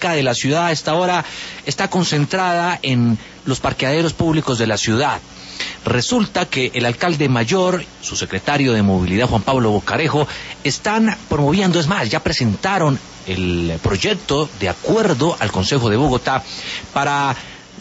polémica de la ciudad a esta hora está concentrada en los parqueaderos públicos de la ciudad. Resulta que el alcalde mayor, su secretario de Movilidad, Juan Pablo Bocarejo, están promoviendo, es más, ya presentaron el proyecto de acuerdo al Consejo de Bogotá para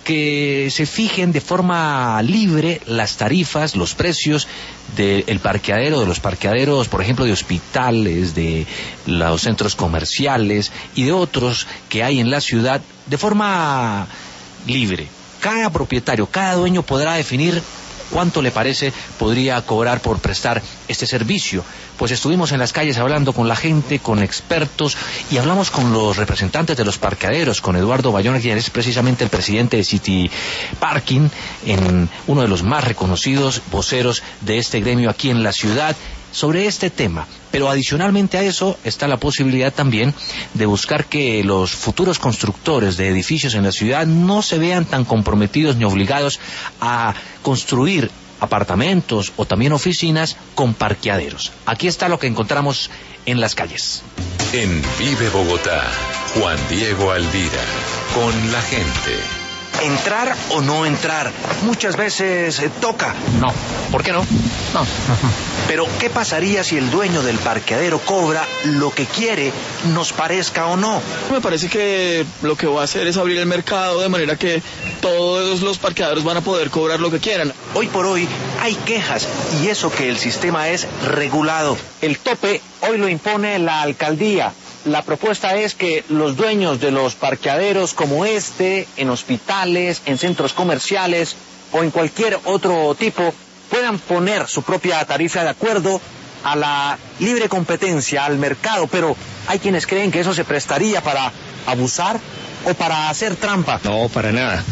que se fijen de forma libre las tarifas, los precios del parqueadero, de los parqueaderos, por ejemplo, de hospitales, de los centros comerciales y de otros que hay en la ciudad, de forma libre. Cada propietario, cada dueño podrá definir cuánto le parece podría cobrar por prestar este servicio. Pues estuvimos en las calles hablando con la gente, con expertos, y hablamos con los representantes de los parqueaderos, con Eduardo Bayona, quien es precisamente el presidente de City Parking, uno de los más reconocidos voceros de este gremio aquí en la ciudad, sobre este tema. Pero adicionalmente a eso está la posibilidad también de buscar que los futuros constructores de edificios en la ciudad no se vean tan comprometidos ni obligados a construir apartamentos o también oficinas con parqueaderos. Aquí está lo que encontramos en las calles. En Vive Bogotá, Juan Diego Alvira, con la gente. ¿Entrar o no entrar? Muchas veces toca. No. ¿Por qué no? No. Pero, ¿qué pasaría si el dueño del parqueadero cobra lo que quiere, nos parezca o no? Me parece que lo que va a hacer es abrir el mercado de manera que todos los parqueaderos van a poder cobrar lo que quieran. Hoy por hoy hay quejas, y eso que el sistema es regulado. El tope hoy lo impone la alcaldía. La propuesta es que los dueños de los parqueaderos como este, en hospitales, en centros comerciales o en cualquier otro tipo, puedan poner su propia tarifa de acuerdo a la libre competencia, al mercado, pero hay quienes creen que eso se prestaría para abusar o para hacer trampa. No, para nada.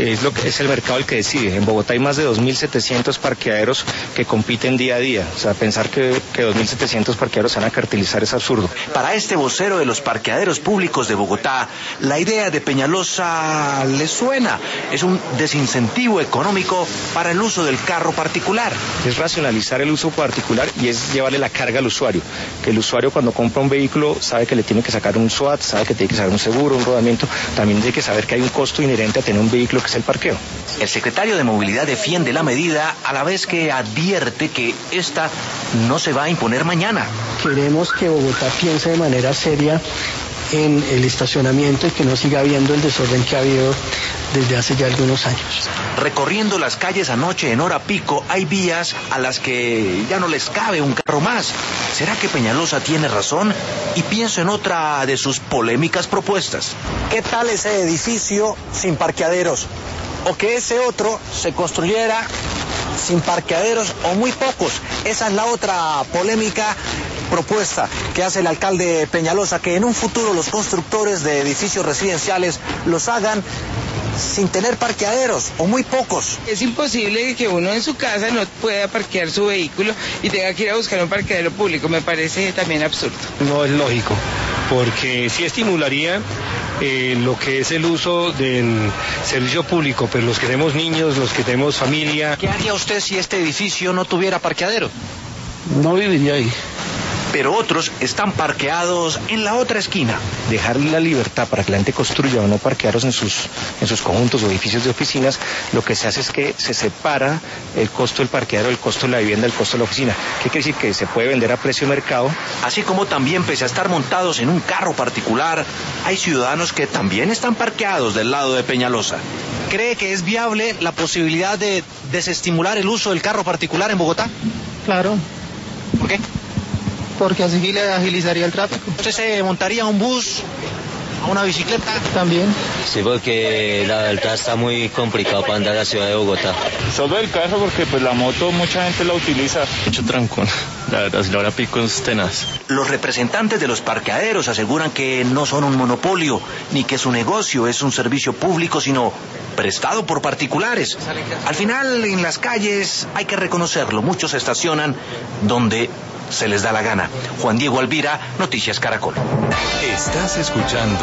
Es el mercado el que decide. En Bogotá hay más de 2.700 parqueaderos que compiten día a día. O sea, pensar que 2.700 parqueaderos se van a cartelizar es absurdo. Para este vocero de los parqueaderos públicos de Bogotá, la idea de Peñalosa le suena. Es un desincentivo económico para el uso del carro particular. Es racionalizar el uso particular y es llevarle la carga al usuario. Que el usuario cuando compra un vehículo sabe que le tiene que sacar un SOAT, sabe que tiene que sacar un seguro, un rodamiento. También tiene que saber que hay un costo inherente a tener un vehículo, que es el parqueo. El secretario de Movilidad defiende la medida a la vez que advierte que esta no se va a imponer mañana. Queremos que Bogotá piense de manera seria en el estacionamiento y que no siga habiendo el desorden que ha habido desde hace ya algunos años. Recorriendo las calles anoche en hora pico, hay vías a las que ya no les cabe un carro más. ¿Será que Peñalosa tiene razón? Y pienso en otra de sus polémicas propuestas. ¿Qué tal ese edificio sin parqueaderos? O que ese otro se construyera sin parqueaderos o muy pocos. Esa es la otra polémica propuesta que hace el alcalde Peñalosa, que en un futuro los constructores de edificios residenciales los hagan sin tener parqueaderos o muy pocos. Es imposible que uno en su casa no pueda parquear su vehículo y tenga que ir a buscar un parqueadero público. Me parece también absurdo. No es lógico, porque sí estimularía lo que es el uso del servicio público, pero los que tenemos niños, los que tenemos familia. ¿Qué haría usted si este edificio no tuviera parqueadero? No viviría ahí. Pero otros están parqueados en la otra esquina. Dejarle la libertad para que la gente construya o no parqueados en sus conjuntos o edificios de oficinas, lo que se hace es que se separa el costo del parqueadero, el costo de la vivienda, el costo de la oficina. ¿Qué quiere decir? Que se puede vender a precio de mercado. Así como también, pese a estar montados en un carro particular, hay ciudadanos que también están parqueados del lado de Peñalosa. ¿Cree que es viable la posibilidad de desestimular el uso del carro particular en Bogotá? Claro. ¿Por qué? Porque así le agilizaría el tráfico. ¿Usted se montaría a un bus, a una bicicleta? También. Sí, porque la verdad está muy complicado para andar a la ciudad de Bogotá. Solo el carro, porque pues la moto mucha gente la utiliza. Mucho trancón, la verdad, si la hora pico es tenaz. Los representantes de los parqueaderos aseguran que no son un monopolio, ni que su negocio es un servicio público, sino prestado por particulares. Al final, en las calles, hay que reconocerlo, muchos estacionan donde se les da la gana. Juan Diego Alvira, Noticias Caracol. Estás escuchando